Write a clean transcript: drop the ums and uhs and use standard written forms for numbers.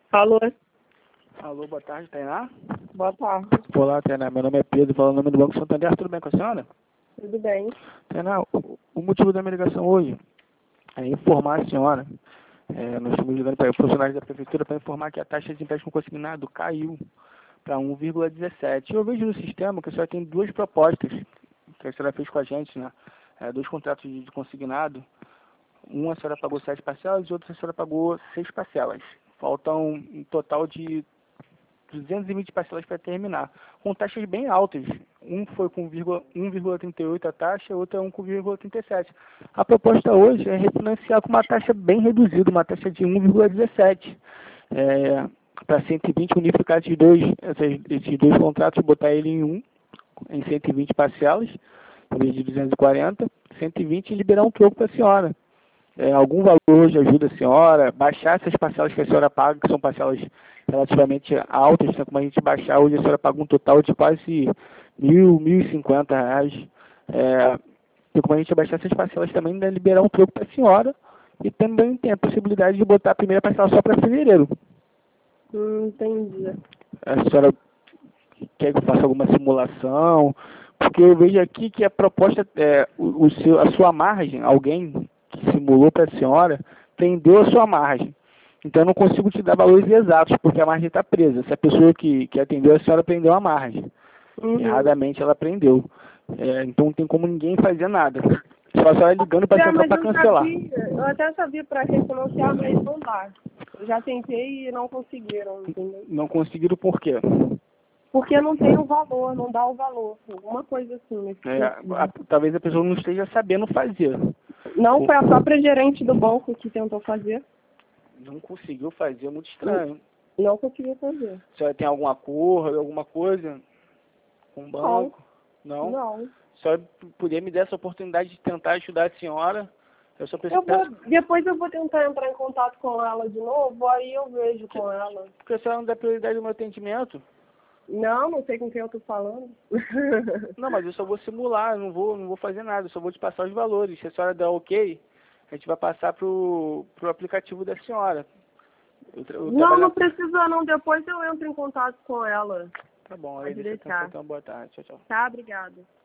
Alô? Alô, boa tarde, Tainá. Boa tarde. Olá, Tainá. Meu nome é Pedro, falando no nome do Banco Santander. Tudo bem com a senhora? Tudo bem? Tainá, o motivo da minha ligação hoje é informar a senhora. Nós estamos ligando para funcionários da prefeitura para informar que a taxa de empréstimo consignado caiu para 1,17. Eu vejo no sistema que a senhora tem duas propostas que a senhora fez com a gente, né? Dois contratos de consignado. Um a senhora pagou 7 parcelas e outro a senhora pagou 6 parcelas. Faltam um total de 220 parcelas para terminar, com taxas bem altas. Um foi com 1,38 a taxa, outro é 1,37. A proposta hoje é refinanciar com uma taxa bem reduzida, uma taxa de 1,17. Para 120, unificar esses dois contratos, botar ele em 120 parcelas, em vez de 240, 120 e liberar um troco para a senhora. Algum valor hoje ajuda a senhora, baixar essas parcelas que a senhora paga, que são parcelas relativamente altas, então como a gente baixar, hoje a senhora paga um total de quase R$ 1.050. E como a gente baixar essas parcelas também, ainda liberar um troco para a senhora, e também tem a possibilidade de botar a primeira parcela só para fevereiro. Entendi. A senhora quer que eu faça alguma simulação? Porque eu vejo aqui que a proposta, a sua margem, alguém que simulou para a senhora, prendeu a sua margem. Então eu não consigo te dar valores exatos, porque a margem está presa. Se a pessoa que atendeu a senhora prendeu a margem. Erradamente ela prendeu. Então não tem como ninguém fazer nada. Só a senhora ligando para a central para cancelar. Eu até sabia para refinanciar, mas não dá. Eu já tentei e não conseguiram, entendeu? Não conseguiram por quê? Porque não tem o valor, não dá o valor. Alguma coisa assim. Talvez a pessoa não esteja sabendo fazer. Não, foi a própria gerente do banco que tentou fazer. Não conseguiu fazer, é muito estranho. Não conseguiu fazer. A senhora tem algum acordo, alguma coisa com o banco? Não? Não. A senhora poderia me dar essa oportunidade de tentar ajudar a senhora? Eu só preciso... Depois eu vou tentar entrar em contato com ela de novo, aí eu vejo com ela. Porque a senhora não dá prioridade ao meu atendimento? Não sei com quem eu tô falando. Não, mas eu só vou simular, eu não vou fazer nada, eu só vou te passar os valores. Se a senhora der ok, a gente vai passar pro aplicativo da senhora. Não precisa não, depois eu entro em contato com ela. Tá bom, Pode aí deixar. então boa tarde, tchau, tchau. Tá, obrigada.